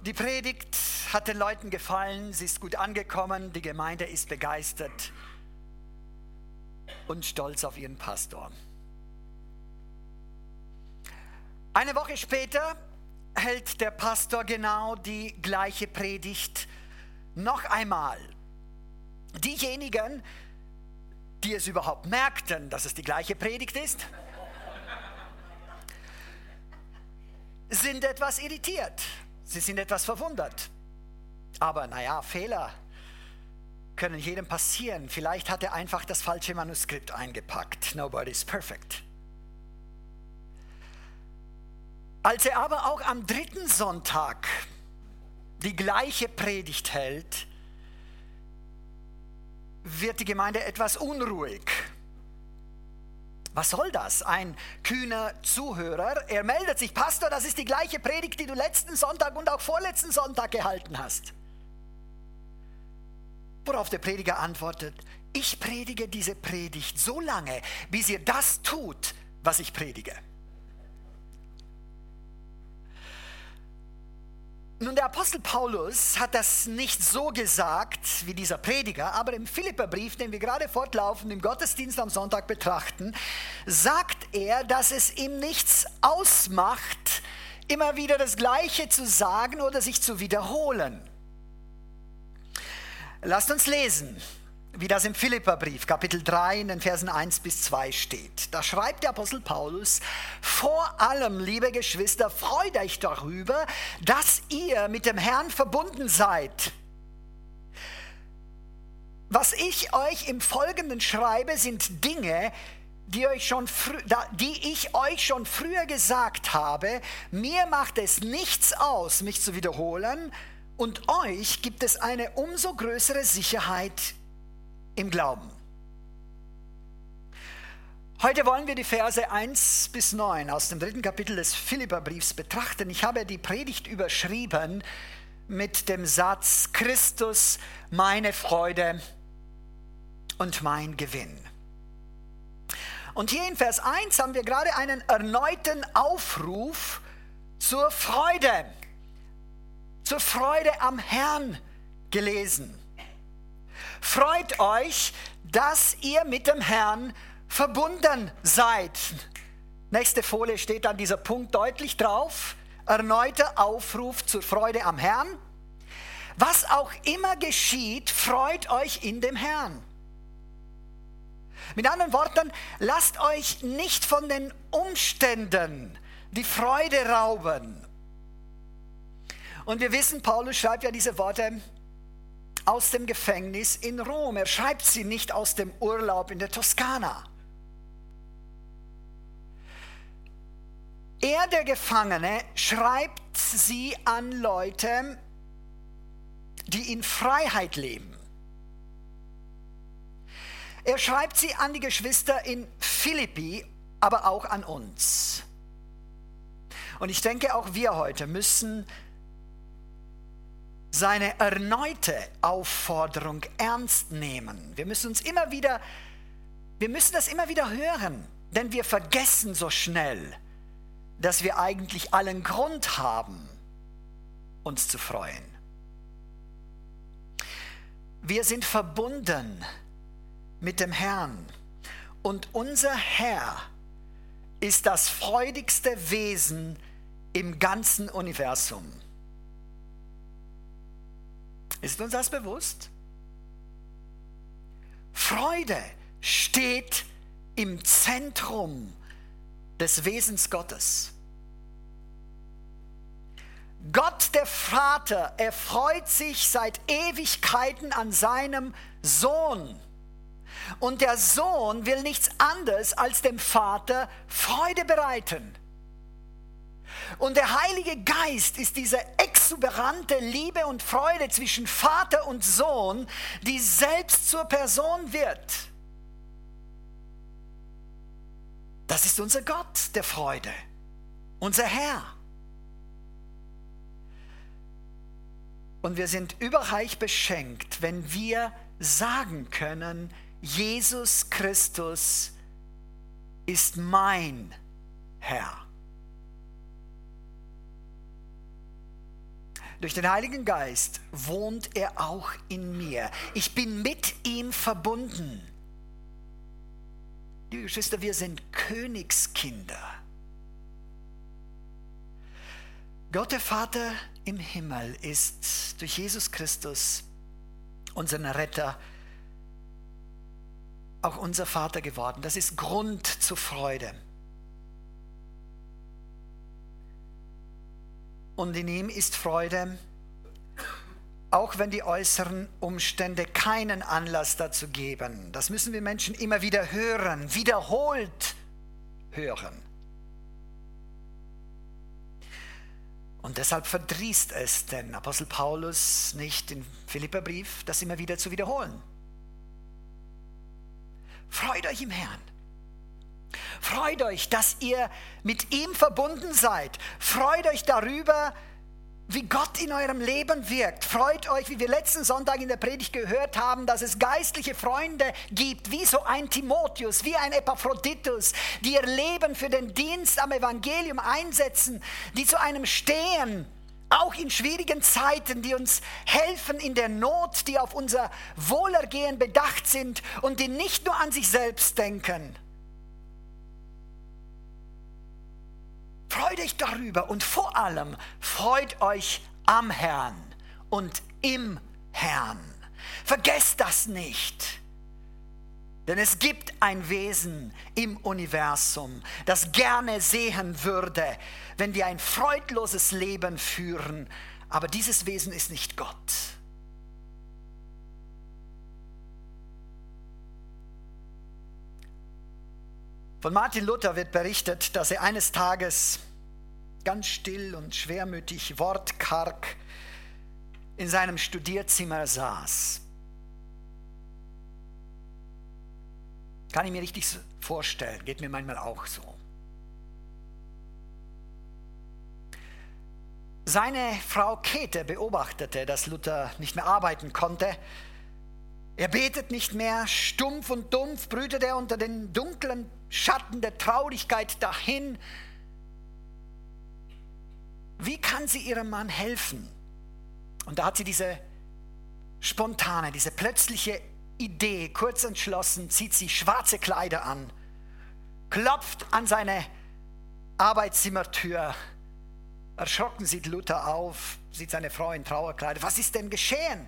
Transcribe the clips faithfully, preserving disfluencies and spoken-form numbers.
die Predigt hat den Leuten gefallen, sie ist gut angekommen, die Gemeinde ist begeistert und stolz auf ihren Pastor. Eine Woche später hält der Pastor genau die gleiche Predigt noch einmal. Diejenigen, die es überhaupt merkten, dass es die gleiche Predigt ist, sind etwas irritiert. Sie sind etwas verwundert. Aber naja, Fehler können jedem passieren. Vielleicht hat er einfach das falsche Manuskript eingepackt. Nobody's perfect. Als er aber auch am dritten Sonntag die gleiche Predigt hält, wird die Gemeinde etwas unruhig. Was soll das? Ein kühner Zuhörer, er meldet sich: Pastor, das ist die gleiche Predigt, die du letzten Sonntag und auch vorletzten Sonntag gehalten hast. Worauf der Prediger antwortet: Ich predige diese Predigt so lange, bis ihr das tut, was ich predige. Nun, der Apostel Paulus hat das nicht so gesagt wie dieser Prediger, aber im Philipperbrief, den wir gerade fortlaufend im Gottesdienst am Sonntag betrachten, sagt er, dass es ihm nichts ausmacht, immer wieder das Gleiche zu sagen oder sich zu wiederholen. Lasst uns lesen, wie das im Philipperbrief, Kapitel drei, in den Versen eins bis zwei steht. Da schreibt der Apostel Paulus: Vor allem, liebe Geschwister, freut euch darüber, dass ihr mit dem Herrn verbunden seid. Was ich euch im Folgenden schreibe, sind Dinge, die, euch schon frü- die ich euch schon früher gesagt habe. Mir macht es nichts aus, mich zu wiederholen, und euch gibt es eine umso größere Sicherheit im Glauben. Heute wollen wir die Verse eins bis neun aus dem dritten Kapitel des Philipperbriefs betrachten. Ich habe die Predigt überschrieben mit dem Satz: Christus, meine Freude und mein Gewinn. Und hier in Vers eins haben wir gerade einen erneuten Aufruf zur Freude, zur Freude am Herrn gelesen. Freut euch, dass ihr mit dem Herrn verbunden seid. Nächste Folie steht dann dieser Punkt deutlich drauf. Erneuter Aufruf zur Freude am Herrn. Was auch immer geschieht, freut euch in dem Herrn. Mit anderen Worten, lasst euch nicht von den Umständen die Freude rauben. Und wir wissen, Paulus schreibt ja diese Worte aus dem Gefängnis in Rom. Er schreibt sie nicht aus dem Urlaub in der Toskana. Er, der Gefangene, schreibt sie an Leute, die in Freiheit leben. Er schreibt sie an die Geschwister in Philippi, aber auch an uns. Und ich denke, auch wir heute müssen seine erneute Aufforderung ernst nehmen. Wir müssen uns immer wieder, wir müssen das immer wieder hören, denn wir vergessen so schnell, dass wir eigentlich allen Grund haben, uns zu freuen. Wir sind verbunden mit dem Herrn und unser Herr ist das freudigste Wesen im ganzen Universum. Ist uns das bewusst? Freude steht im Zentrum des Wesens Gottes. Gott, der Vater, erfreut sich seit Ewigkeiten an seinem Sohn. Und der Sohn will nichts anderes als dem Vater Freude bereiten. Und der Heilige Geist ist diese exuberante Liebe und Freude zwischen Vater und Sohn, die selbst zur Person wird. Das ist unser Gott der Freude, unser Herr. Und wir sind überreich beschenkt, wenn wir sagen können: Jesus Christus ist mein Herr. Durch den Heiligen Geist wohnt er auch in mir. Ich bin mit ihm verbunden. Liebe Geschwister, wir sind Königskinder. Gott der Vater im Himmel ist durch Jesus Christus, unseren Retter, auch unser Vater geworden. Das ist Grund zur Freude. Und in ihm ist Freude, auch wenn die äußeren Umstände keinen Anlass dazu geben. Das müssen wir Menschen immer wieder hören, wiederholt hören. Und deshalb verdrießt es den Apostel Paulus nicht im Philipperbrief, das immer wieder zu wiederholen. Freut euch im Herrn. Freut euch, dass ihr mit ihm verbunden seid. Freut euch darüber, wie Gott in eurem Leben wirkt. Freut euch, wie wir letzten Sonntag in der Predigt gehört haben, dass es geistliche Freunde gibt, wie so ein Timotheus, wie ein Epaphroditus, die ihr Leben für den Dienst am Evangelium einsetzen, die zu einem stehen, auch in schwierigen Zeiten, die uns helfen in der Not, die auf unser Wohlergehen bedacht sind und die nicht nur an sich selbst denken. Freut euch darüber und vor allem freut euch am Herrn und im Herrn. Vergesst das nicht. Denn es gibt ein Wesen im Universum, das gerne sehen würde, wenn wir ein freudloses Leben führen. Aber dieses Wesen ist nicht Gott. Von Martin Luther wird berichtet, dass er eines Tages ganz still und schwermütig, wortkarg in seinem Studierzimmer saß. Kann ich mir richtig vorstellen, geht mir manchmal auch so. Seine Frau Käthe beobachtete, dass Luther nicht mehr arbeiten konnte. Er betet nicht mehr, stumpf und dumpf brütet er unter den dunklen Schatten der Traurigkeit dahin. Wie kann sie ihrem Mann helfen? Und da hat sie diese spontane, diese plötzliche Idee, kurz entschlossen, zieht sie schwarze Kleider an, klopft an seine Arbeitszimmertür. Erschrocken sieht Luther auf, sieht seine Frau in Trauerkleider. Was ist denn geschehen?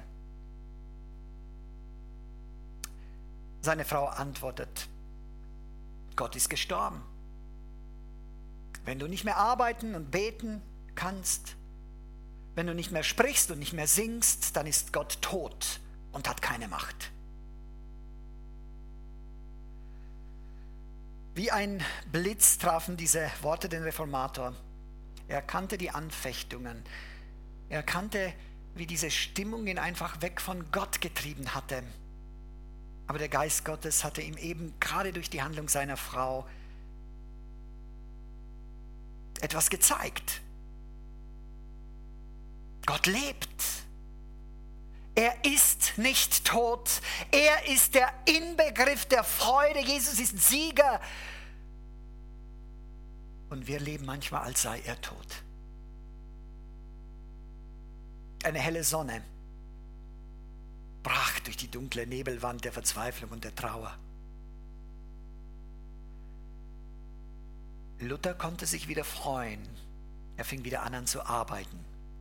Seine Frau antwortet: Gott ist gestorben. Wenn du nicht mehr arbeiten und beten kannst, wenn du nicht mehr sprichst und nicht mehr singst, dann ist Gott tot und hat keine Macht. Wie ein Blitz trafen diese Worte den Reformator. Er kannte die Anfechtungen. Er kannte, wie diese Stimmung ihn einfach weg von Gott getrieben hatte. Aber der Geist Gottes hatte ihm eben gerade durch die Handlung seiner Frau etwas gezeigt. Gott lebt. Er ist nicht tot. Er ist der Inbegriff der Freude. Jesus ist Sieger. Und wir leben manchmal, als sei er tot. Eine helle Sonne brach durch die dunkle Nebelwand der Verzweiflung und der Trauer. Luther konnte sich wieder freuen. Er fing wieder an, zu arbeiten.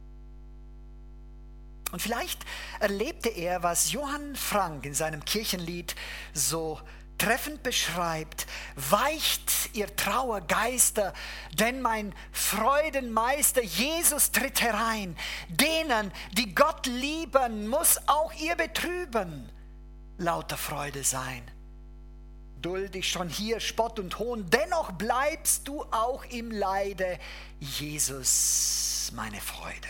Und vielleicht erlebte er, was Johann Frank in seinem Kirchenlied so treffend beschreibt: weicht ihr Trauergeister, denn mein Freudenmeister Jesus tritt herein. Denen, die Gott lieben, muss auch ihr Betrüben lauter Freude sein. Duld ich schon hier Spott und Hohn, dennoch bleibst du auch im Leide, Jesus, meine Freude.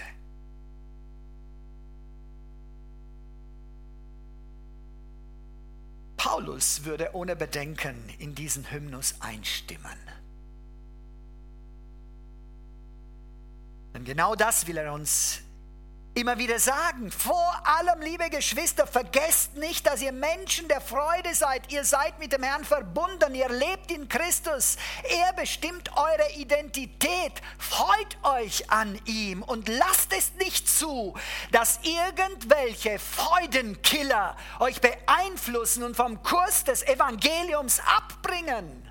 Paulus würde ohne Bedenken in diesen Hymnus einstimmen. Denn genau das will er uns immer wieder sagen. Vor allem, liebe Geschwister, vergesst nicht, dass ihr Menschen der Freude seid. Ihr seid mit dem Herrn verbunden, ihr lebt in Christus. Er bestimmt eure Identität. Freut euch an ihm und lasst es nicht zu, dass irgendwelche Freudenkiller euch beeinflussen und vom Kurs des Evangeliums abbringen.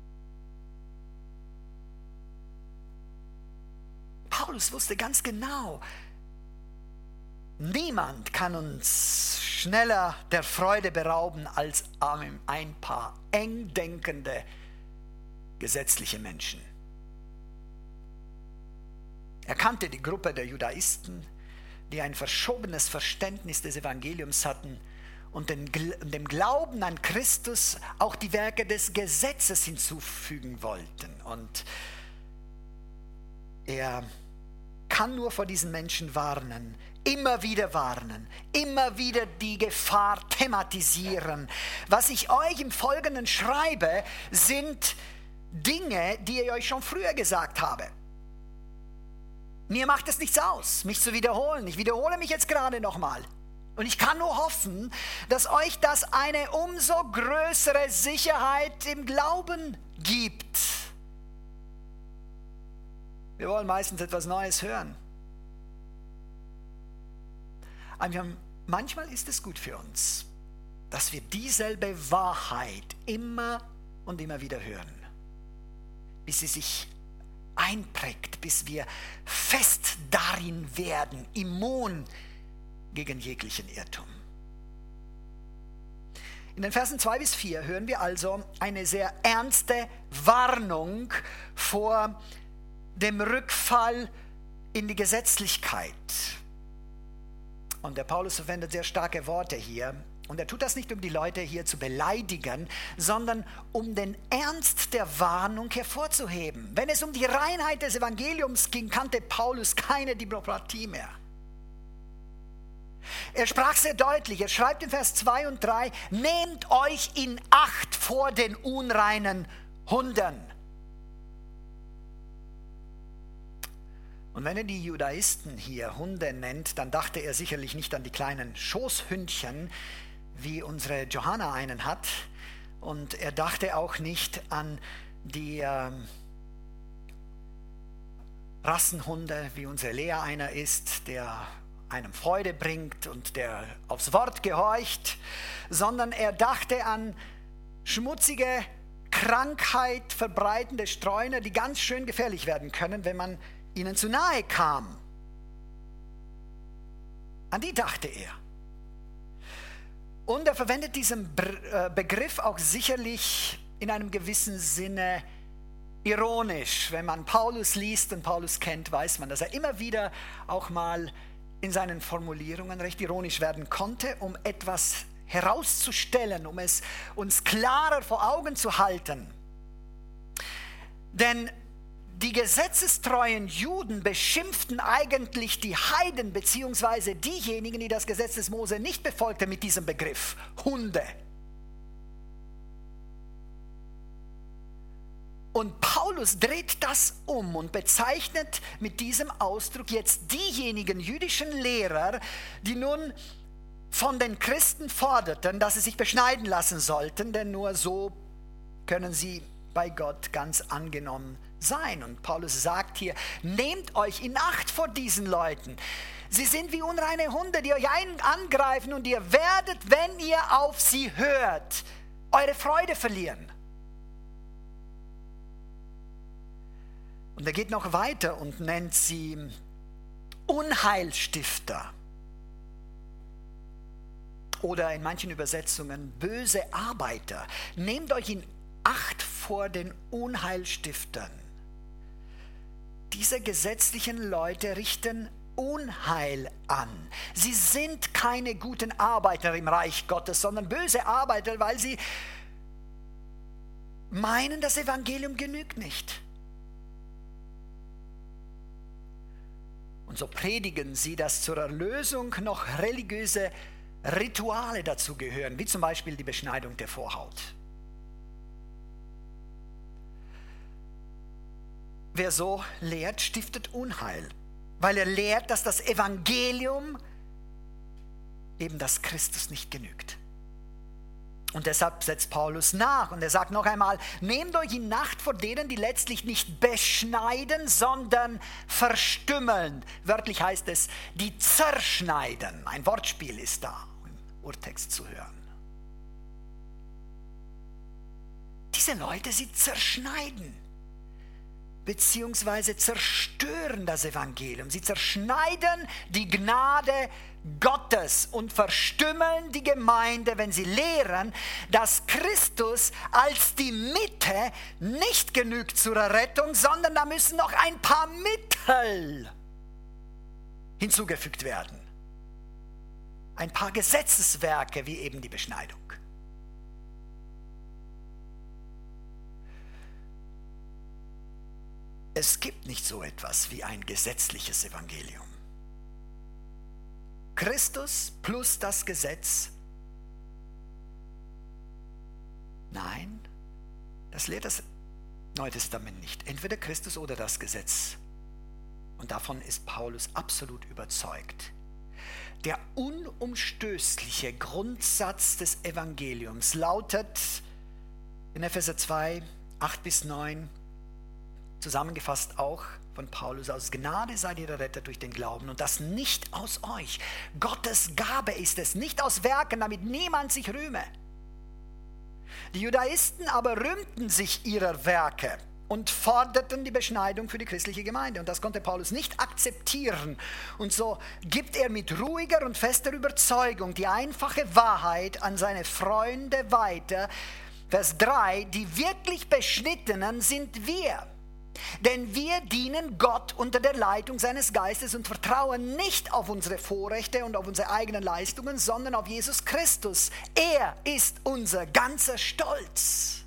Paulus wusste ganz genau, niemand kann uns schneller der Freude berauben als ein paar eng denkende, gesetzliche Menschen. Er kannte die Gruppe der Judaisten, die ein verschobenes Verständnis des Evangeliums hatten und dem Glauben an Christus auch die Werke des Gesetzes hinzufügen wollten. Und er kann nur vor diesen Menschen warnen, immer wieder warnen, immer wieder die Gefahr thematisieren. Was ich euch im Folgenden schreibe, sind Dinge, die ich euch schon früher gesagt habe. Mir macht es nichts aus, mich zu wiederholen. Ich wiederhole mich jetzt gerade nochmal. Und ich kann nur hoffen, dass euch das eine umso größere Sicherheit im Glauben gibt. Wir wollen meistens etwas Neues hören. Aber manchmal ist es gut für uns, dass wir dieselbe Wahrheit immer und immer wieder hören, bis sie sich einprägt, bis wir fest darin werden, immun gegen jeglichen Irrtum. In den Versen zwei bis vier hören wir also eine sehr ernste Warnung vor dem Rückfall in die Gesetzlichkeit. Und der Paulus verwendet sehr starke Worte hier. Und er tut das nicht, um die Leute hier zu beleidigen, sondern um den Ernst der Warnung hervorzuheben. Wenn es um die Reinheit des Evangeliums ging, kannte Paulus keine Diplomatie mehr. Er sprach sehr deutlich, er schreibt in Vers zwei und drei, nehmt euch in Acht vor den unreinen Hunden. Und wenn er die Judaisten hier Hunde nennt, dann dachte er sicherlich nicht an die kleinen Schoßhündchen, wie unsere Johanna einen hat. Und er dachte auch nicht an die äh, Rassenhunde, wie unsere Lea einer ist, der einem Freude bringt und der aufs Wort gehorcht, sondern er dachte an schmutzige, Krankheit verbreitende Streuner, die ganz schön gefährlich werden können, wenn man ihnen zu nahe kam. An die dachte er. Und er verwendet diesen Begriff auch sicherlich in einem gewissen Sinne ironisch. Wenn man Paulus liest und Paulus kennt, weiß man, dass er immer wieder auch mal in seinen Formulierungen recht ironisch werden konnte, um etwas herauszustellen, um es uns klarer vor Augen zu halten. Denn die gesetzestreuen Juden beschimpften eigentlich die Heiden bzw. diejenigen, die das Gesetz des Mose nicht befolgten, mit diesem Begriff Hunde. Und Paulus dreht das um und bezeichnet mit diesem Ausdruck jetzt diejenigen jüdischen Lehrer, die nun von den Christen forderten, dass sie sich beschneiden lassen sollten, denn nur so können sie bei Gott ganz angenommen sein. Und Paulus sagt hier, nehmt euch in Acht vor diesen Leuten. Sie sind wie unreine Hunde, die euch angreifen und ihr werdet, wenn ihr auf sie hört, eure Freude verlieren. Und er geht noch weiter und nennt sie Unheilstifter. Oder in manchen Übersetzungen böse Arbeiter. Nehmt euch in Acht vor den Unheilstiftern. Diese gesetzlichen Leute richten Unheil an. Sie sind keine guten Arbeiter im Reich Gottes, sondern böse Arbeiter, weil sie meinen, das Evangelium genügt nicht. Und so predigen sie, dass zur Erlösung noch religiöse Rituale dazu gehören, wie zum Beispiel die Beschneidung der Vorhaut. Wer so lehrt, stiftet Unheil. weil er lehrt, dass das Evangelium eben das Christus nicht genügt. Und deshalb setzt Paulus nach und er sagt noch einmal, nehmt euch in Acht vor denen, die letztlich nicht beschneiden, sondern verstümmeln. Wörtlich heißt es, die zerschneiden. Ein Wortspiel ist da im Urtext zu hören. Diese Leute, sie zerschneiden, beziehungsweise zerstören das Evangelium. Sie zerschneiden die Gnade Gottes und verstümmeln die Gemeinde, wenn sie lehren, dass Christus als die Mitte nicht genügt zur Errettung, sondern da müssen noch ein paar Mittel hinzugefügt werden. Ein paar Gesetzeswerke, wie eben die Beschneidung. Es gibt nicht so etwas wie ein gesetzliches Evangelium. Christus plus das Gesetz? Nein, das lehrt das Neue Testament nicht. Entweder Christus oder das Gesetz. Und davon ist Paulus absolut überzeugt. Der unumstößliche Grundsatz des Evangeliums lautet in Epheser zwei, acht bis neun, zusammengefasst auch von Paulus: Aus Gnade seid ihr errettet durch den Glauben und das nicht aus euch. Gottes Gabe ist es, nicht aus Werken, damit niemand sich rühme. Die Judaisten aber rühmten sich ihrer Werke und forderten die Beschneidung für die christliche Gemeinde. Und das konnte Paulus nicht akzeptieren. Und so gibt er mit ruhiger und fester Überzeugung die einfache Wahrheit an seine Freunde weiter. Vers drei, die wirklich Beschnittenen sind wir. Denn wir dienen Gott unter der Leitung seines Geistes und vertrauen nicht auf unsere Vorrechte und auf unsere eigenen Leistungen, sondern auf Jesus Christus. Er ist unser ganzer Stolz.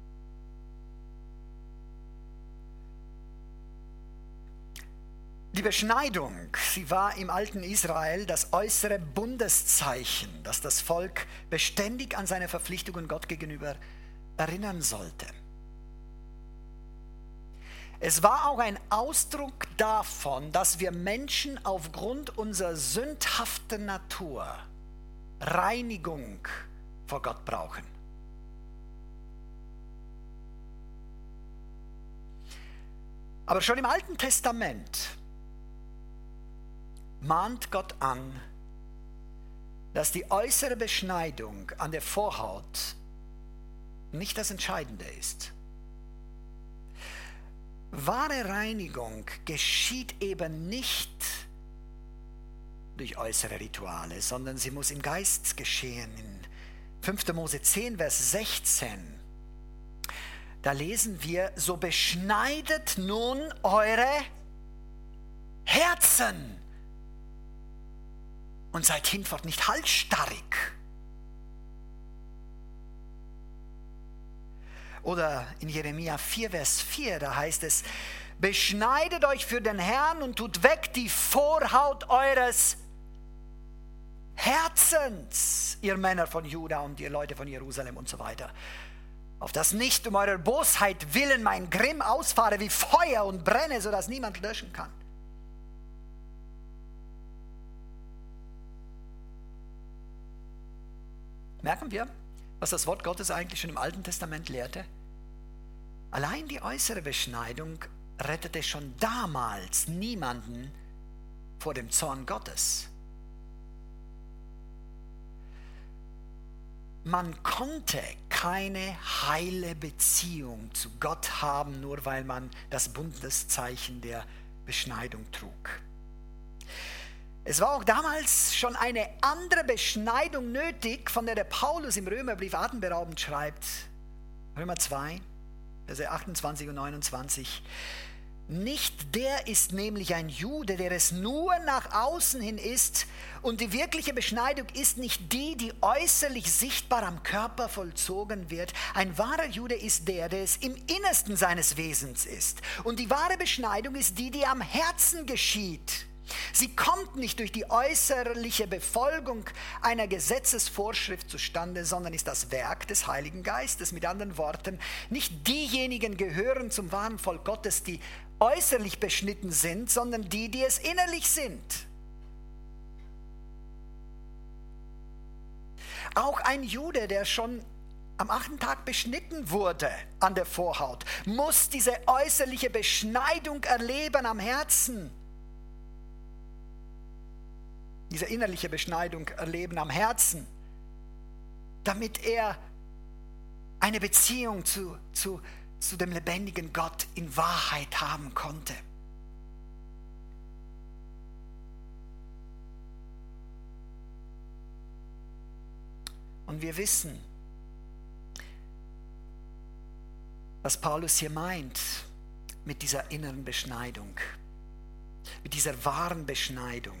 Die Beschneidung, sie war im alten Israel das äußere Bundeszeichen, das das Volk beständig an seine Verpflichtungen Gott gegenüber erinnern sollte. Es war auch ein Ausdruck davon, dass wir Menschen aufgrund unserer sündhaften Natur Reinigung vor Gott brauchen. Aber schon im Alten Testament mahnt Gott an, dass die äußere Beschneidung an der Vorhaut nicht das Entscheidende ist. Wahre Reinigung geschieht eben nicht durch äußere Rituale, sondern sie muss im Geist geschehen. In fünfter Mose zehn, Vers sechzehn, da lesen wir: So beschneidet nun eure Herzen und seid hinfort nicht halsstarrig. Oder in Jeremia vier, Vers vier, da heißt es: Beschneidet euch für den Herrn und tut weg die Vorhaut eures Herzens, ihr Männer von Juda und ihr Leute von Jerusalem und so weiter, auf das nicht um eurer Bosheit willen mein Grimm ausfahre wie Feuer und brenne, sodass niemand löschen kann. Merken wir, was das Wort Gottes eigentlich schon im Alten Testament lehrte? Allein die äußere Beschneidung rettete schon damals niemanden vor dem Zorn Gottes. Man konnte keine heile Beziehung zu Gott haben, nur weil man das Bundeszeichen der Beschneidung trug. Es war auch damals schon eine andere Beschneidung nötig, von der der Paulus im Römerbrief atemberaubend schreibt. Römer zwei, Verse achtundzwanzig und neunundzwanzig. Nicht der ist nämlich ein Jude, der es nur nach außen hin ist, und die wirkliche Beschneidung ist nicht die, die äußerlich sichtbar am Körper vollzogen wird. Ein wahrer Jude ist der, der es im Innersten seines Wesens ist. Und die wahre Beschneidung ist die, die am Herzen geschieht. Sie kommt nicht durch die äußerliche Befolgung einer Gesetzesvorschrift zustande, sondern ist das Werk des Heiligen Geistes. Mit anderen Worten, nicht diejenigen gehören zum wahren Volk Gottes, die äußerlich beschnitten sind, sondern die, die es innerlich sind. Auch ein Jude, der schon am achten Tag beschnitten wurde an der Vorhaut, muss diese äußerliche Beschneidung erleben am Herzen. Diese innerliche Beschneidung erleben am Herzen, damit er eine Beziehung zu, zu, zu dem lebendigen Gott in Wahrheit haben konnte. Und wir wissen, was Paulus hier meint mit dieser inneren Beschneidung, mit dieser wahren Beschneidung.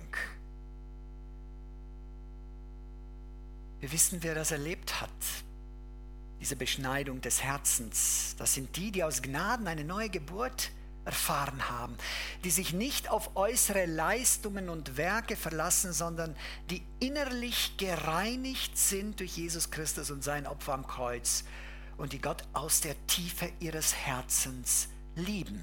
Wir wissen, wer das erlebt hat, diese Beschneidung des Herzens. Das sind die, die aus Gnaden eine neue Geburt erfahren haben, die sich nicht auf äußere Leistungen und Werke verlassen, sondern die innerlich gereinigt sind durch Jesus Christus und sein Opfer am Kreuz und die Gott aus der Tiefe ihres Herzens lieben.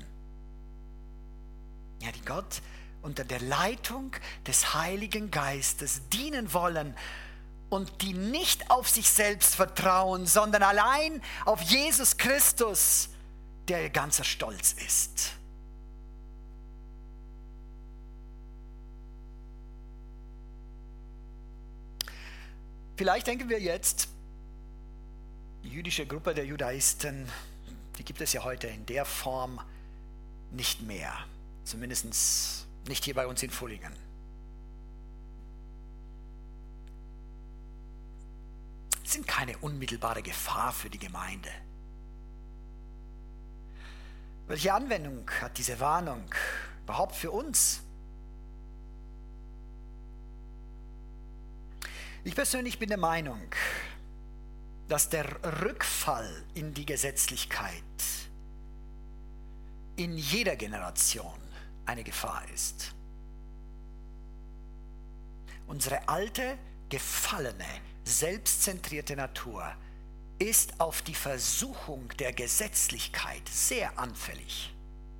Ja, die Gott unter der Leitung des Heiligen Geistes dienen wollen und die nicht auf sich selbst vertrauen, sondern allein auf Jesus Christus, der ihr ganzer Stolz ist. Vielleicht denken wir jetzt, die jüdische Gruppe der Judaisten, die gibt es ja heute in der Form nicht mehr. Zumindest nicht hier bei uns in Fullingen. Es sind keine unmittelbare Gefahr für die Gemeinde. Welche Anwendung hat diese Warnung überhaupt für uns? Ich persönlich bin der Meinung, dass der Rückfall in die Gesetzlichkeit in jeder Generation eine Gefahr ist. Unsere alte, gefallene, selbstzentrierte Natur ist auf die Versuchung der Gesetzlichkeit sehr anfällig.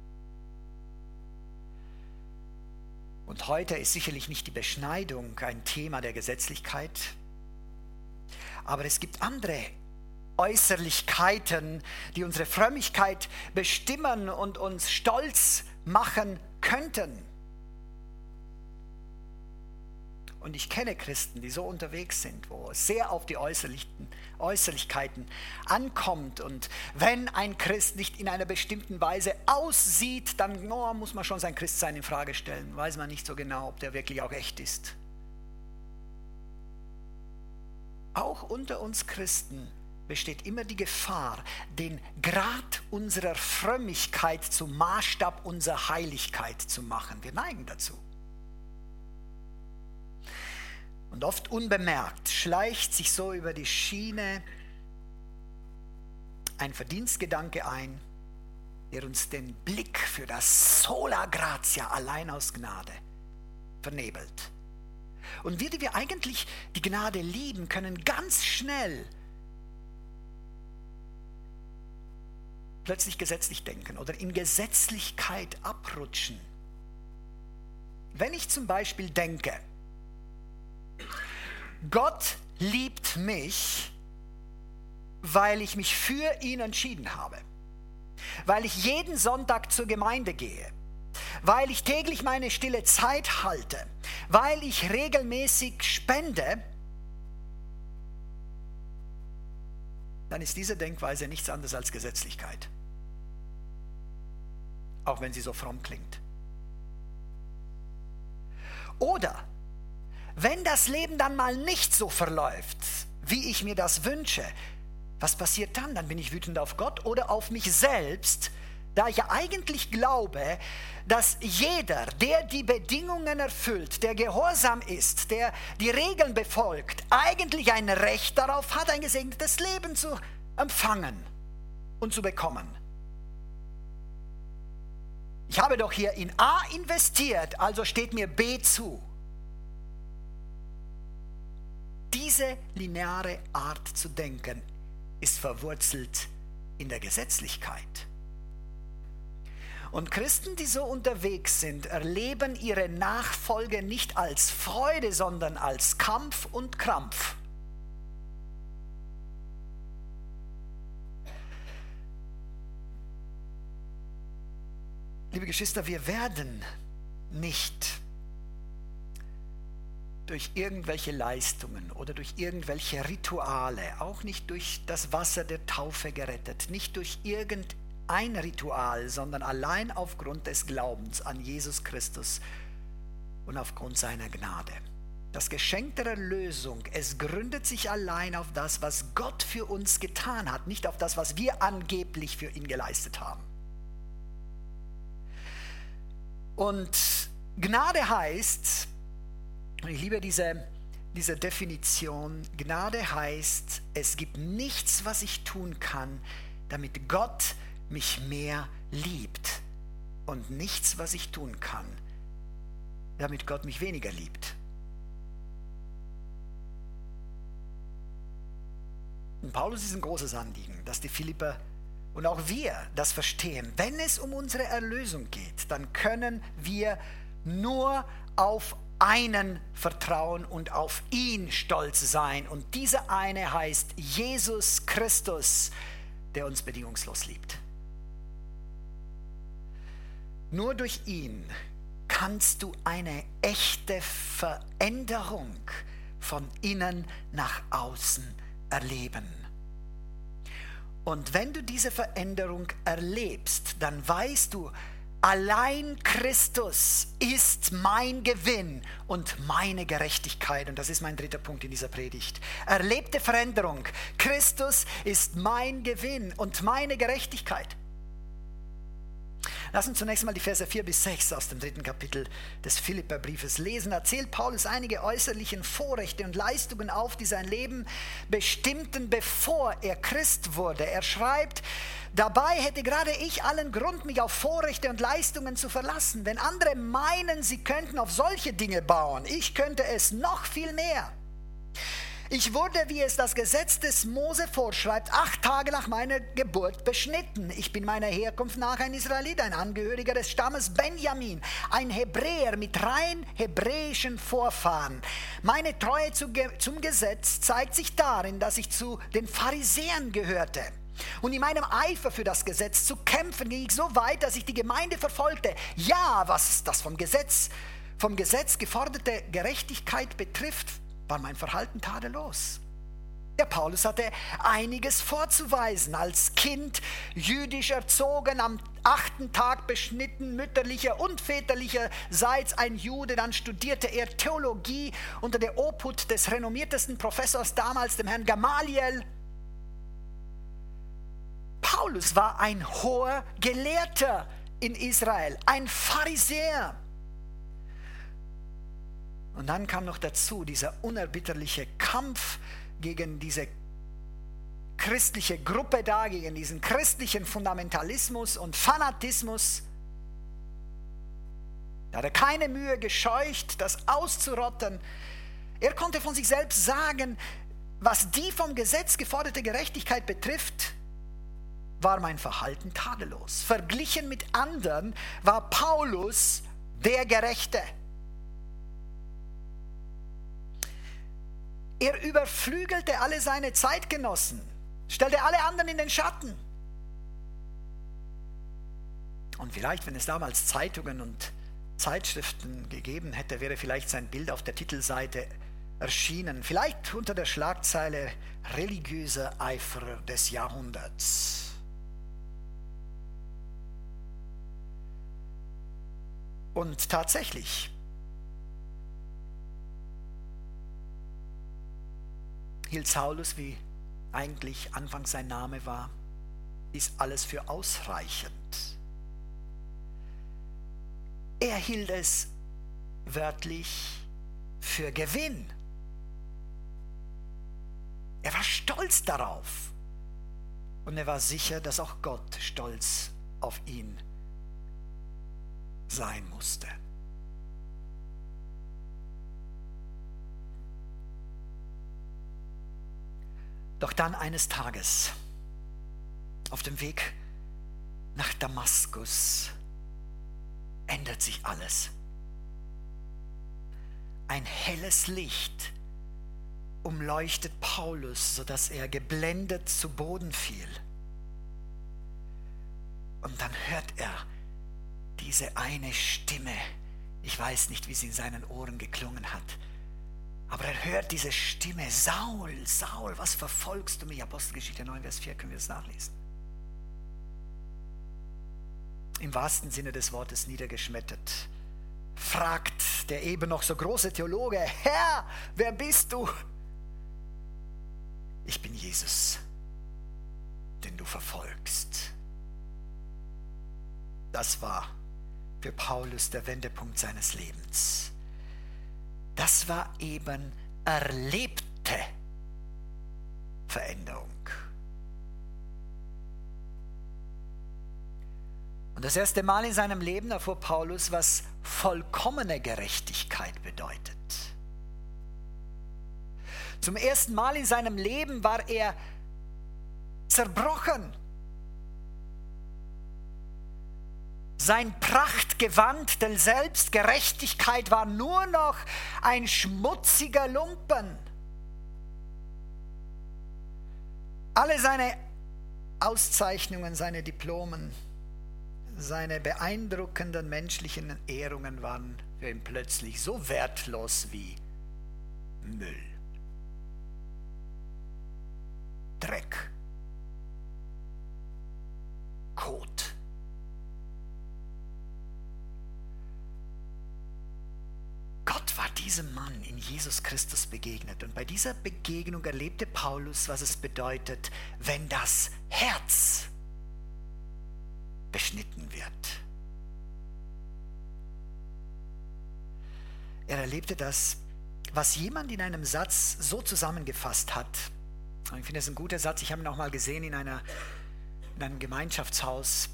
Und heute ist sicherlich nicht die Beschneidung ein Thema der Gesetzlichkeit, aber es gibt andere Äußerlichkeiten, die unsere Frömmigkeit bestimmen und uns stolz machen könnten. Und ich kenne Christen, die so unterwegs sind, wo es sehr auf die Äußerlichkeiten ankommt. Und wenn ein Christ nicht in einer bestimmten Weise aussieht, dann oh, muss man schon sein Christsein in Frage stellen. Weiß man nicht so genau, ob der wirklich auch echt ist. Auch unter uns Christen besteht immer die Gefahr, den Grad unserer Frömmigkeit zum Maßstab unserer Heiligkeit zu machen. Wir neigen dazu. Und oft unbemerkt schleicht sich so über die Schiene ein Verdienstgedanke ein, der uns den Blick für das Sola Gratia allein aus Gnade vernebelt. Und wir, die wir eigentlich die Gnade lieben, können ganz schnell plötzlich gesetzlich denken oder in Gesetzlichkeit abrutschen. Wenn ich zum Beispiel denke, Gott liebt mich, weil ich mich für ihn entschieden habe, weil ich jeden Sonntag zur Gemeinde gehe, weil ich täglich meine stille Zeit halte, weil ich regelmäßig spende, dann ist diese Denkweise nichts anderes als Gesetzlichkeit, auch wenn sie so fromm klingt. Oder wenn das Leben dann mal nicht so verläuft, wie ich mir das wünsche, was passiert dann? Dann bin ich wütend auf Gott oder auf mich selbst, da ich ja eigentlich glaube, dass jeder, der die Bedingungen erfüllt, der gehorsam ist, der die Regeln befolgt, eigentlich ein Recht darauf hat, ein gesegnetes Leben zu empfangen und zu bekommen. Ich habe doch hier in A investiert, also steht mir B zu. Diese lineare Art zu denken ist verwurzelt in der Gesetzlichkeit. Und Christen, die so unterwegs sind, erleben ihre Nachfolge nicht als Freude, sondern als Kampf und Krampf. Liebe Geschwister, wir werden nicht durch irgendwelche Leistungen oder durch irgendwelche Rituale, auch nicht durch das Wasser der Taufe gerettet, nicht durch irgendein Ritual, sondern allein aufgrund des Glaubens an Jesus Christus und aufgrund seiner Gnade. Das Geschenk der Erlösung, es gründet sich allein auf das, was Gott für uns getan hat, nicht auf das, was wir angeblich für ihn geleistet haben. Und Gnade heißt, und ich liebe diese, diese Definition, Gnade heißt, es gibt nichts, was ich tun kann, damit Gott mich mehr liebt. Und nichts, was ich tun kann, damit Gott mich weniger liebt. Und Paulus ist ein großes Anliegen, dass die Philipper und auch wir das verstehen. Wenn es um unsere Erlösung geht, dann können wir nur auf einen vertrauen und auf ihn stolz sein. Und dieser eine heißt Jesus Christus, der uns bedingungslos liebt. Nur durch ihn kannst du eine echte Veränderung von innen nach außen erleben. Und wenn du diese Veränderung erlebst, dann weißt du, allein Christus ist mein Gewinn und meine Gerechtigkeit. Und das ist mein dritter Punkt in dieser Predigt. Erlebte Veränderung. Christus ist mein Gewinn und meine Gerechtigkeit. Lass uns zunächst mal die Verse vier bis sechs aus dem dritten Kapitel des Philipperbriefes lesen. Erzählt Paulus einige äußerlichen Vorrechte und Leistungen auf, die sein Leben bestimmten, bevor er Christ wurde. Er schreibt, dabei hätte gerade ich allen Grund, mich auf Vorrechte und Leistungen zu verlassen. Wenn andere meinen, sie könnten auf solche Dinge bauen, ich könnte es noch viel mehr. Ich wurde, wie es das Gesetz des Mose vorschreibt, acht Tage nach meiner Geburt beschnitten. Ich bin meiner Herkunft nach ein Israelit, ein Angehöriger des Stammes Benjamin, ein Hebräer mit rein hebräischen Vorfahren. Meine Treue zum Gesetz zeigt sich darin, dass ich zu den Pharisäern gehörte. Und in meinem Eifer für das Gesetz zu kämpfen, ging ich so weit, dass ich die Gemeinde verfolgte. Ja, was das vom Gesetz, vom Gesetz geforderte Gerechtigkeit betrifft, war mein Verhalten tadellos. Der Paulus hatte einiges vorzuweisen. Als Kind jüdisch erzogen, am achten Tag beschnitten, mütterlicher und väterlicherseits ein Jude. Dann studierte er Theologie unter der Obhut des renommiertesten Professors damals, dem Herrn Gamaliel. Paulus war ein hoher Gelehrter in Israel, ein Pharisäer. Und dann kam noch dazu dieser unerbitterliche Kampf gegen diese christliche Gruppe da, gegen diesen christlichen Fundamentalismus und Fanatismus. Da hat er keine Mühe gescheucht, das auszurotten. Er konnte von sich selbst sagen, was die vom Gesetz geforderte Gerechtigkeit betrifft, war mein Verhalten tadellos. Verglichen mit anderen war Paulus der Gerechte. Er überflügelte alle seine Zeitgenossen, stellte alle anderen in den Schatten. Und vielleicht, wenn es damals Zeitungen und Zeitschriften gegeben hätte, wäre vielleicht sein Bild auf der Titelseite erschienen. Vielleicht unter der Schlagzeile religiöser Eifer des Jahrhunderts. Und tatsächlich, hielt Saulus, wie eigentlich anfangs sein Name war, ist alles für ausreichend. Er hielt es wörtlich für Gewinn. Er war stolz darauf. Und er war sicher, dass auch Gott stolz auf ihn sein musste. Doch dann eines Tages, auf dem Weg nach Damaskus, ändert sich alles. Ein helles Licht umleuchtet Paulus, sodass er geblendet zu Boden fiel. Und dann hört er diese eine Stimme. Ich weiß nicht, wie sie in seinen Ohren geklungen hat. Aber er hört diese Stimme: Saul, Saul, was verfolgst du mich? Apostelgeschichte neun, Vers vier, können wir das nachlesen. Im wahrsten Sinne des Wortes niedergeschmettert, fragt der eben noch so große Theologe: Herr, wer bist du? Ich bin Jesus, den du verfolgst. Das war für Paulus der Wendepunkt seines Lebens. Das war eben erlebte Veränderung. Und das erste Mal in seinem Leben erfuhr Paulus, was vollkommene Gerechtigkeit bedeutet. Zum ersten Mal in seinem Leben war er zerbrochen. Sein Prachtgewand der Selbstgerechtigkeit war nur noch ein schmutziger Lumpen. Alle seine Auszeichnungen, seine Diplomen, seine beeindruckenden menschlichen Ehrungen waren für ihn plötzlich so wertlos wie Müll, Dreck, Kot. Gott war diesem Mann in Jesus Christus begegnet, und bei dieser Begegnung erlebte Paulus, was es bedeutet, wenn das Herz beschnitten wird. Er erlebte das, was jemand in einem Satz so zusammengefasst hat. Ich finde, das ist ein guter Satz. Ich habe ihn auch mal gesehen in, einer, in einem Gemeinschaftshaus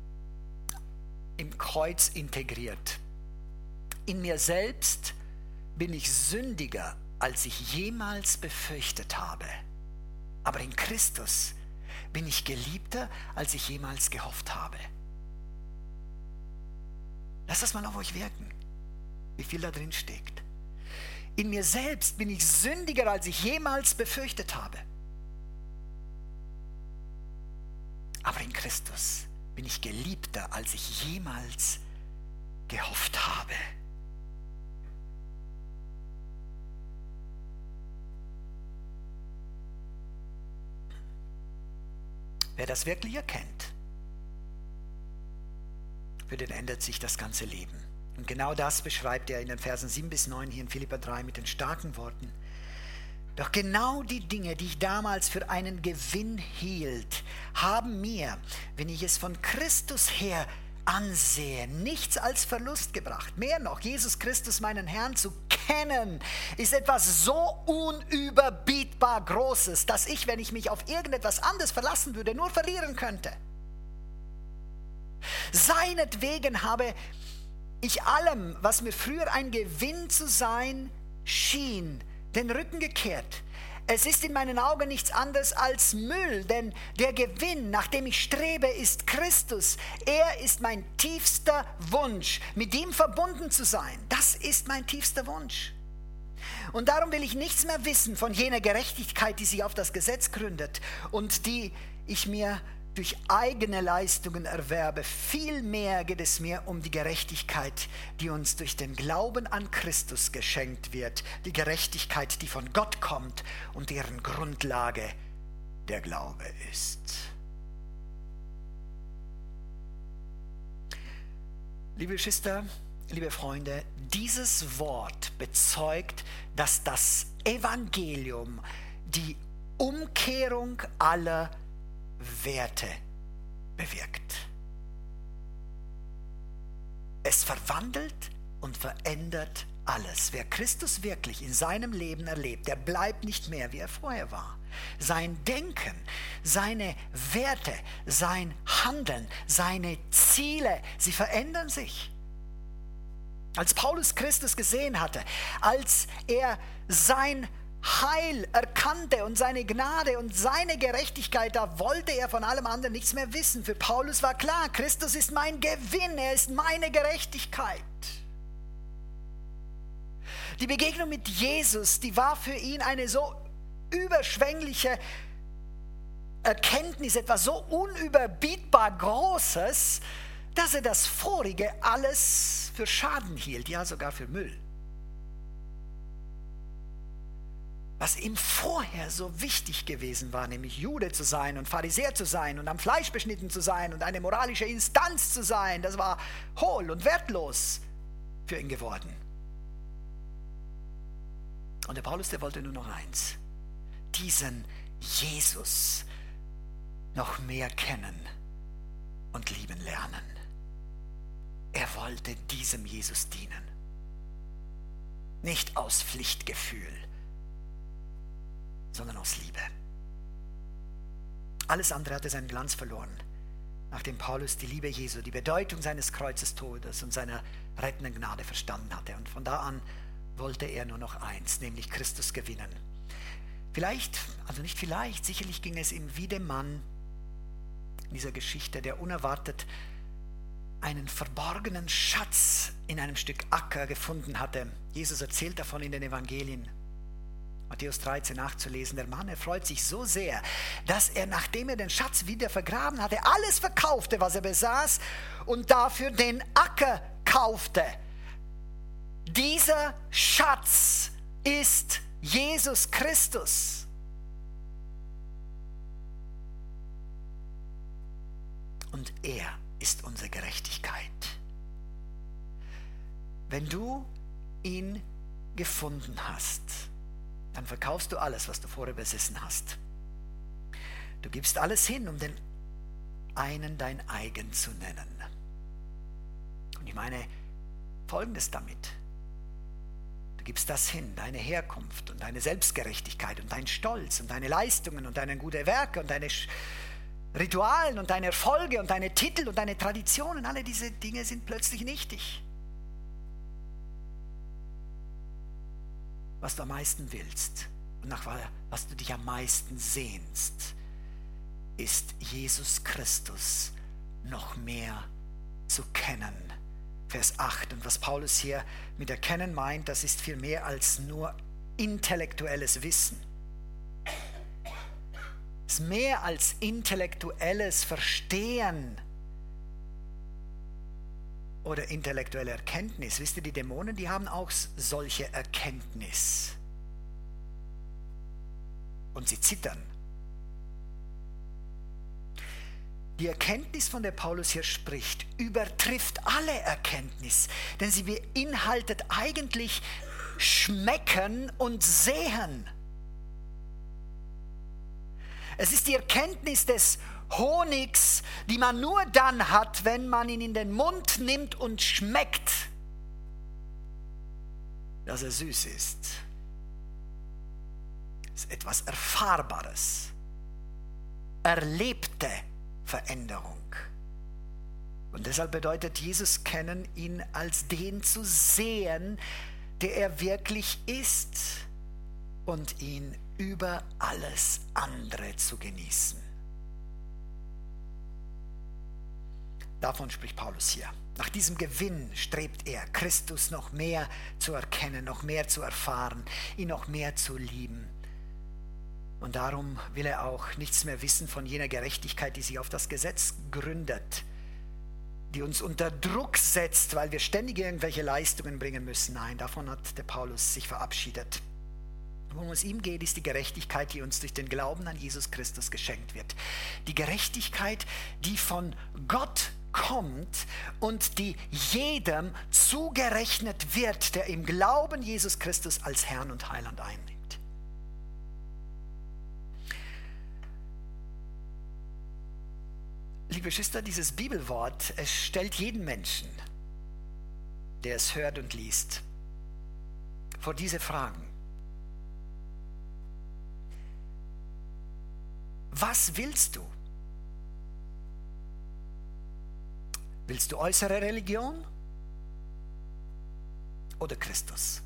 im Kreuz integriert. In mir selbst bin ich sündiger, als ich jemals befürchtet habe. Aber in Christus bin ich geliebter, als ich jemals gehofft habe. Lass das mal auf euch wirken, wie viel da drin steckt. In mir selbst bin ich sündiger, als ich jemals befürchtet habe. Aber in Christus bin ich geliebter, als ich jemals gehofft habe. Wer das wirklich erkennt, für den ändert sich das ganze Leben. Und genau das beschreibt er in den Versen sieben bis neun hier in Philipper drei mit den starken Worten. Doch genau die Dinge, die ich damals für einen Gewinn hielt, haben mir, wenn ich es von Christus her ansehe, nichts als Verlust gebracht. Mehr noch, Jesus Christus, meinen Herrn, zu kennen, ist etwas so unüberbietbar Großes, dass ich, wenn ich mich auf irgendetwas anderes verlassen würde, nur verlieren könnte. Seinetwegen habe ich allem, was mir früher ein Gewinn zu sein schien, den Rücken gekehrt. Es ist in meinen Augen nichts anderes als Müll, denn der Gewinn, nach dem ich strebe, ist Christus. Er ist mein tiefster Wunsch, mit ihm verbunden zu sein. Das ist mein tiefster Wunsch. Und darum will ich nichts mehr wissen von jener Gerechtigkeit, die sich auf das Gesetz gründet und die ich mir durch eigene Leistungen erwerbe. Vielmehr geht es mir um die Gerechtigkeit, die uns durch den Glauben an Christus geschenkt wird. Die Gerechtigkeit, die von Gott kommt und deren Grundlage der Glaube ist. Liebe Geschwister, liebe Freunde, dieses Wort bezeugt, dass das Evangelium die Umkehrung aller Werte bewirkt. Es verwandelt und verändert alles. Wer Christus wirklich in seinem Leben erlebt, der bleibt nicht mehr, wie er vorher war. Sein Denken, seine Werte, sein Handeln, seine Ziele, sie verändern sich. Als Paulus Christus gesehen hatte, als er sein Heil erkannte und seine Gnade und seine Gerechtigkeit, da wollte er von allem anderen nichts mehr wissen. Für Paulus war klar, Christus ist mein Gewinn, er ist meine Gerechtigkeit. Die Begegnung mit Jesus, die war für ihn eine so überschwängliche Erkenntnis, etwas so unüberbietbar Großes, dass er das Vorige alles für Schaden hielt, ja sogar für Müll. Was ihm vorher so wichtig gewesen war, nämlich Jude zu sein und Pharisäer zu sein und am Fleisch beschnitten zu sein und eine moralische Instanz zu sein, das war hohl und wertlos für ihn geworden. Und der Paulus, der wollte nur noch eins, diesen Jesus noch mehr kennen und lieben lernen. Er wollte diesem Jesus dienen. Nicht aus Pflichtgefühl, sondern aus Liebe. Alles andere hatte seinen Glanz verloren, nachdem Paulus die Liebe Jesu, die Bedeutung seines Kreuzestodes und seiner rettenden Gnade verstanden hatte. Und von da an wollte er nur noch eins, nämlich Christus gewinnen. Vielleicht, also nicht vielleicht, sicherlich ging es ihm wie dem Mann in dieser Geschichte, der unerwartet einen verborgenen Schatz in einem Stück Acker gefunden hatte. Jesus erzählt davon in den Evangelien. Matthäus dreizehn nachzulesen. Der Mann, er freut sich so sehr, dass er, nachdem er den Schatz wieder vergraben hatte, alles verkaufte, was er besaß und dafür den Acker kaufte. Dieser Schatz ist Jesus Christus. Und er ist unsere Gerechtigkeit. Wenn du ihn gefunden hast, dann verkaufst du alles, was du vorher besessen hast. Du gibst alles hin, um den einen dein eigen zu nennen. Und ich meine Folgendes damit. Du gibst das hin, deine Herkunft und deine Selbstgerechtigkeit und deinen Stolz und deine Leistungen und deine guten Werke und deine Ritualen und deine Erfolge und deine Titel und deine Traditionen. Alle diese Dinge sind plötzlich nichtig. Was du am meisten willst und nach was du dich am meisten sehnst, ist Jesus Christus noch mehr zu kennen. Vers acht. Und was Paulus hier mit erkennen meint, das ist viel mehr als nur intellektuelles Wissen. Es ist mehr als intellektuelles Verstehen oder intellektuelle Erkenntnis. Wisst ihr, die Dämonen, die haben auch solche Erkenntnis. Und sie zittern. Die Erkenntnis, von der Paulus hier spricht, übertrifft alle Erkenntnis, denn sie beinhaltet eigentlich Schmecken und Sehen. Es ist die Erkenntnis des Honigs, die man nur dann hat, wenn man ihn in den Mund nimmt und schmeckt, dass er süß ist. Es ist etwas Erfahrbares, erlebte Veränderung. Und deshalb bedeutet Jesus kennen, ihn als den zu sehen, der er wirklich ist, und ihn über alles andere zu genießen. Davon spricht Paulus hier. Nach diesem Gewinn strebt er, Christus noch mehr zu erkennen, noch mehr zu erfahren, ihn noch mehr zu lieben. Und darum will er auch nichts mehr wissen von jener Gerechtigkeit, die sich auf das Gesetz gründet, die uns unter Druck setzt, weil wir ständig irgendwelche Leistungen bringen müssen. Nein, davon hat der Paulus sich verabschiedet. Worum es ihm geht, ist die Gerechtigkeit, die uns durch den Glauben an Jesus Christus geschenkt wird. Die Gerechtigkeit, die von Gott kommt und die jedem zugerechnet wird, der im Glauben Jesus Christus als Herrn und Heiland einnimmt. Liebe Geschwister, dieses Bibelwort, es stellt jeden Menschen, der es hört und liest, vor diese Fragen. Was willst du? Willst du äußere Religion? oder Christus?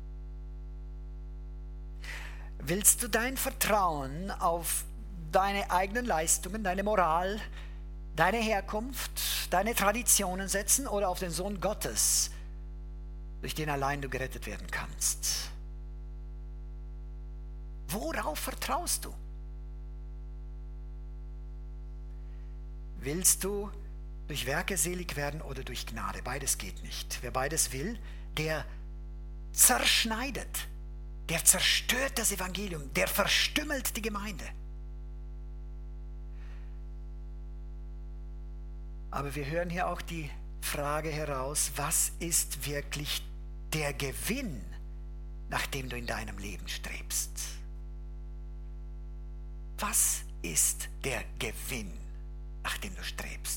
Willst du dein Vertrauen auf deine eigenen Leistungen, deine Moral, deine Herkunft, deine Traditionen setzen oder auf den Sohn Gottes, durch den allein du gerettet werden kannst? Worauf vertraust du? Willst du durch Werke selig werden oder durch Gnade? Beides geht nicht. Wer beides will, der zerschneidet, der zerstört das Evangelium, der verstümmelt die Gemeinde. Aber wir hören hier auch die Frage heraus, was ist wirklich der Gewinn, nach dem du in deinem Leben strebst? Was ist der Gewinn, nach dem du strebst?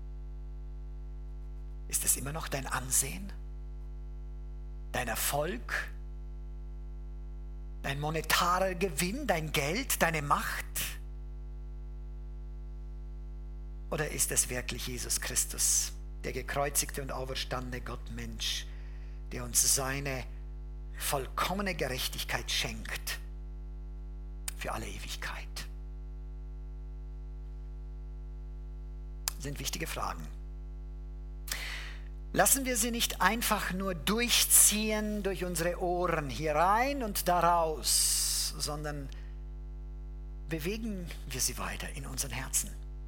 Ist es immer noch dein Ansehen, dein Erfolg, dein monetarer Gewinn, dein Geld, deine Macht? Oder ist es wirklich Jesus Christus, der gekreuzigte und auferstandene Gott-Mensch, der uns seine vollkommene Gerechtigkeit schenkt für alle Ewigkeit? Das sind wichtige Fragen. Lassen wir sie nicht einfach nur durchziehen durch unsere Ohren hier rein und da raus, sondern bewegen wir sie weiter in unseren Herzen.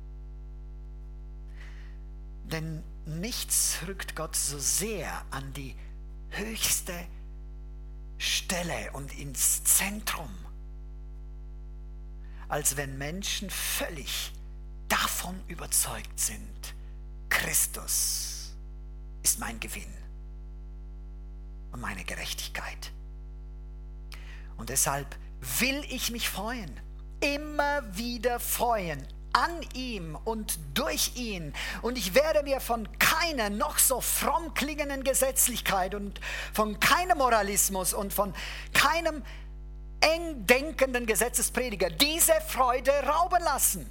Denn nichts rückt Gott so sehr an die höchste Stelle und ins Zentrum, als wenn Menschen völlig davon überzeugt sind, Christus ist mein Gewinn und meine Gerechtigkeit. Und deshalb will ich mich freuen, immer wieder freuen, an ihm und durch ihn. Und ich werde mir von keiner noch so fromm klingenden Gesetzlichkeit und von keinem Moralismus und von keinem eng denkenden Gesetzesprediger diese Freude rauben lassen.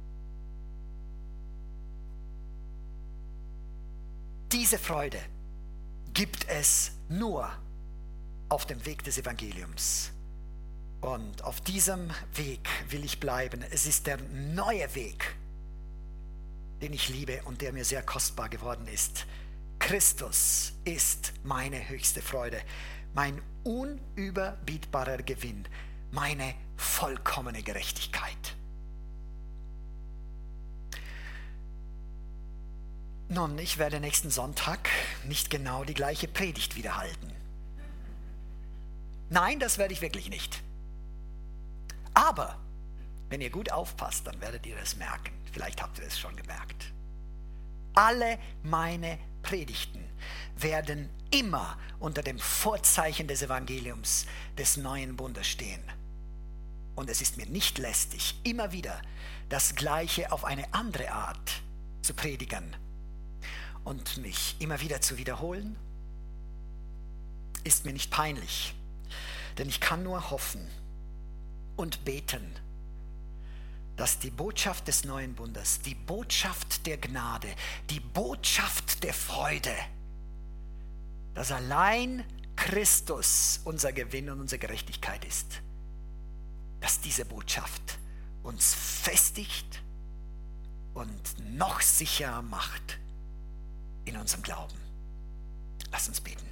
Diese Freude gibt es nur auf dem Weg des Evangeliums. Und auf diesem Weg will ich bleiben. Es ist der neue Weg, den ich liebe und der mir sehr kostbar geworden ist. Christus ist meine höchste Freude, mein unüberbietbarer Gewinn, meine vollkommene Gerechtigkeit. Nun, ich werde nächsten Sonntag nicht genau die gleiche Predigt wiederhalten. Nein, das werde ich wirklich nicht. Aber wenn ihr gut aufpasst, dann werdet ihr es merken. Vielleicht habt ihr es schon gemerkt. Alle meine Predigten werden immer unter dem Vorzeichen des Evangeliums des neuen Bundes stehen. Und es ist mir nicht lästig, immer wieder das Gleiche auf eine andere Art zu predigen und mich immer wieder zu wiederholen. Ist mir nicht peinlich, denn ich kann nur hoffen und beten, dass die Botschaft des neuen Bundes, die Botschaft der Gnade, die Botschaft der Freude, dass allein Christus unser Gewinn und unsere Gerechtigkeit ist, dass diese Botschaft uns festigt und noch sicherer macht in unserem Glauben. Lass uns beten.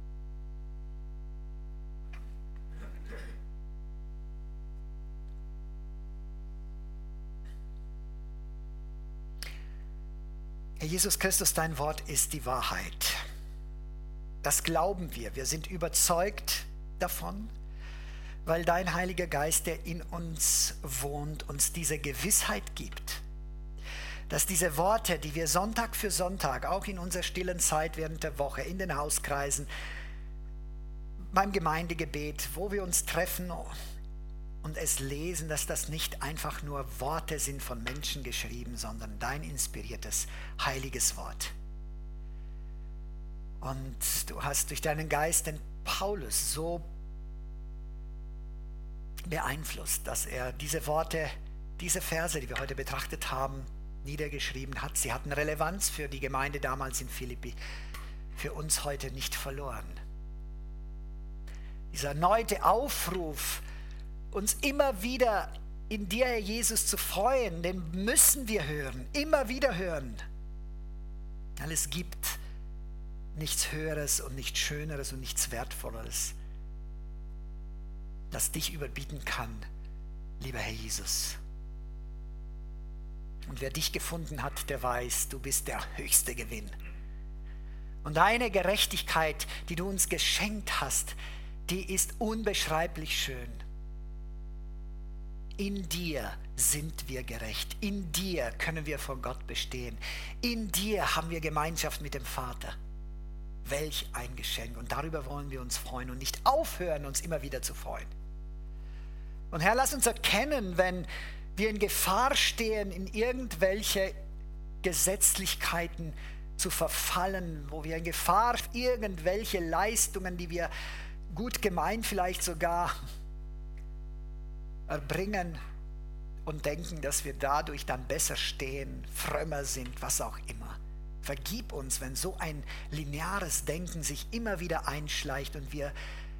Herr Jesus Christus, dein Wort ist die Wahrheit. Das glauben wir. Wir sind überzeugt davon, weil dein Heiliger Geist, der in uns wohnt, uns diese Gewissheit gibt, dass diese Worte, die wir Sonntag für Sonntag, auch in unserer stillen Zeit während der Woche, in den Hauskreisen, beim Gemeindegebet, wo wir uns treffen und es lesen, dass das nicht einfach nur Worte sind von Menschen geschrieben, sondern dein inspiriertes, heiliges Wort. Und du hast durch deinen Geist den Paulus so beeinflusst, dass er diese Worte, diese Verse, die wir heute betrachtet haben, niedergeschrieben hat. Sie hatten Relevanz für die Gemeinde damals in Philippi, für uns heute nicht verloren. dieser erneute Aufruf, uns immer wieder in dir, Herr Jesus, zu freuen, den müssen wir hören, immer wieder hören. Weil es gibt nichts Höheres und nichts Schöneres und nichts Wertvolleres, das dich überbieten kann, lieber Herr Jesus. Und wer dich gefunden hat, der weiß, du bist der höchste Gewinn. Und deine Gerechtigkeit, die du uns geschenkt hast, die ist unbeschreiblich schön. In dir sind wir gerecht. In dir können wir vor Gott bestehen. In dir haben wir Gemeinschaft mit dem Vater. Welch ein Geschenk. Und darüber wollen wir uns freuen und nicht aufhören, uns immer wieder zu freuen. Und Herr, lass uns erkennen, wenn wir in Gefahr stehen, in irgendwelche Gesetzlichkeiten zu verfallen, wo wir in Gefahr irgendwelche Leistungen, die wir gut gemeint vielleicht sogar erbringen und denken, dass wir dadurch dann besser stehen, frömmer sind, was auch immer. Vergib uns, wenn so ein lineares Denken sich immer wieder einschleicht und wir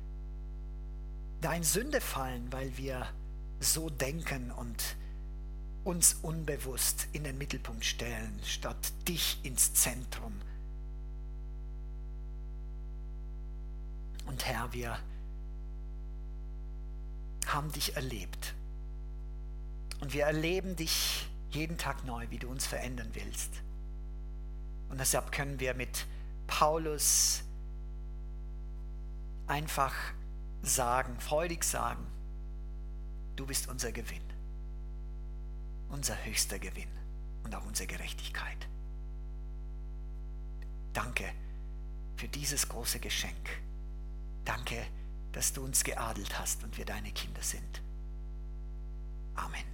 da in Sünde fallen, weil wir so denken und uns unbewusst in den Mittelpunkt stellen, statt dich ins Zentrum. Und Herr, wir haben dich erlebt. Und wir erleben dich jeden Tag neu, wie du uns verändern willst. Und deshalb können wir mit Paulus einfach sagen, freudig sagen, du bist unser Gewinn. Unser höchster Gewinn und auch unsere Gerechtigkeit. Danke für dieses große Geschenk. Danke, dass du uns geadelt hast und wir deine Kinder sind. Amen.